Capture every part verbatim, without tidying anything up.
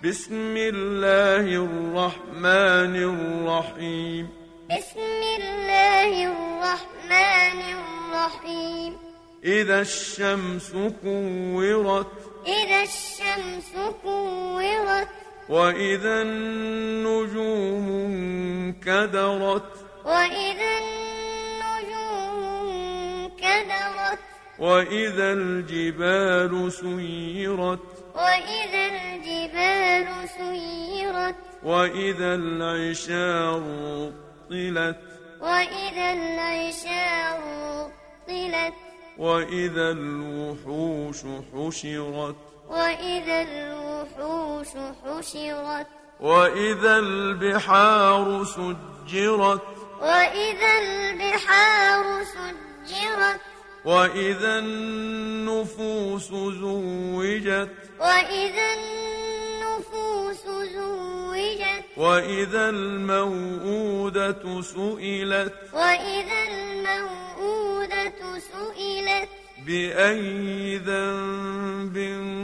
بسم الله الرحمن الرحيم بسم الله الرحمن الرحيم إذا الشمس كورت إذا الشمس كورت وإذا النجوم انكدرت وإذا النجوم انكدرت وإذا الجبال سيرت وإذا الجبال سيرت وإذا العشار طلت وإذا العشار طلت وإذا الوحوش حشرت وإذا الوحوش حشرت وإذا البحار سجرت وإذا البحار سجرت وإذا النفوس زوجت وإذا النفوس زوجت وإذا الموءودة سئلت وإذا الموءودة سئلت بأي ذنب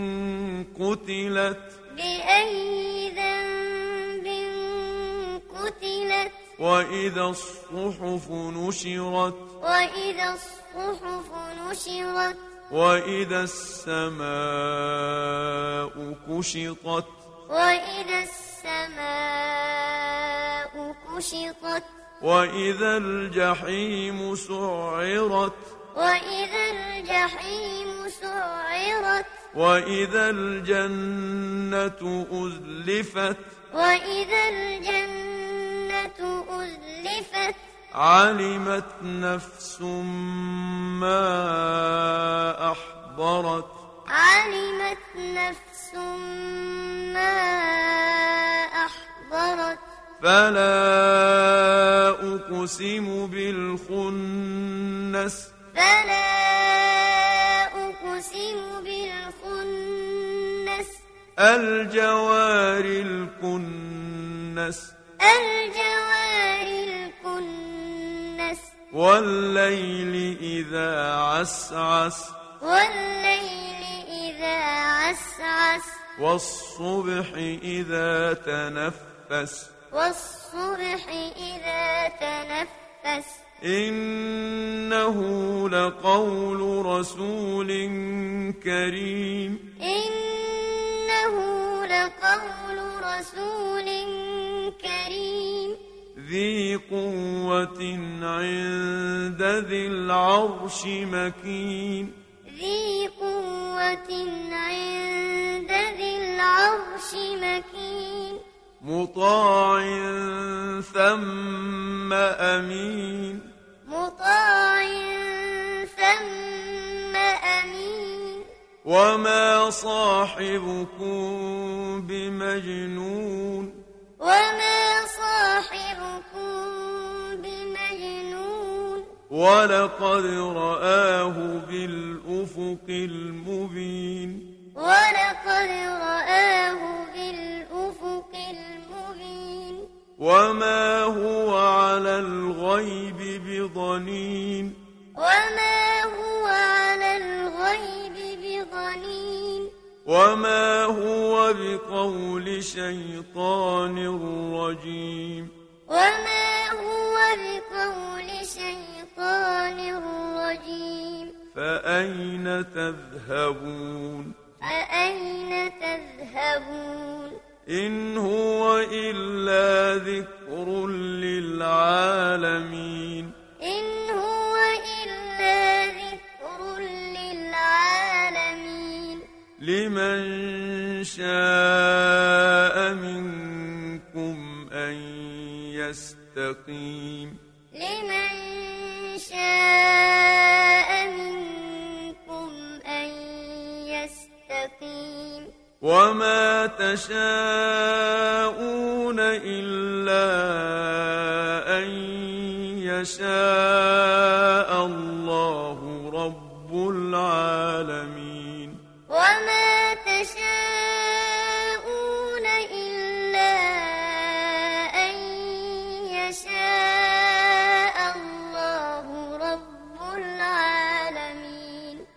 قتلت بأي ذنب قتلت وإذا الصحف نشرت وإذا الصحف نشرت وإذا السماء كشطت وإذا السماء كشطت وإذا الجحيم سعرت وإذا الجحيم سعرت وإذا الجنة أزلفت وإذا الجنة أزلفت علمت نفس ما أحضرت علمت نفس ما أحضرت فلا أقسم بالخنس فلا أقسم بالخنس الجوار الكنس الجوار الكنس والليل إذا عسعس والليل إذا عسعس والصبح إذا تنفس والصبح إذا تنفس إنه لقول رسول كريم إنه لقول رسول كريم ذي قوة عند ذي العرش مكين ذي قوة عند ذي العرش مكين مطاع ثم أمين مطاع ثم أمين وما صاحبكم بمجنون وما صاحبكم بمجنون ولقد رآه بالأفق المبين ولقد رآه بالأفق المبين وما هو على الغيب بضنين وما هو على الغيب بضنين وما هو بقول شيطان رجيم وما هو بقول شيطان رجيم فأين تذهبون فأين تذهبون إن هو إلا ذكر للعالمين إن هو إلا ذكر للعالمين لمن شاء منكم أن يستقيم لمن شاء منكم أن يستقيم وما تشاءون إلا أن يشاء الله رب العالمين.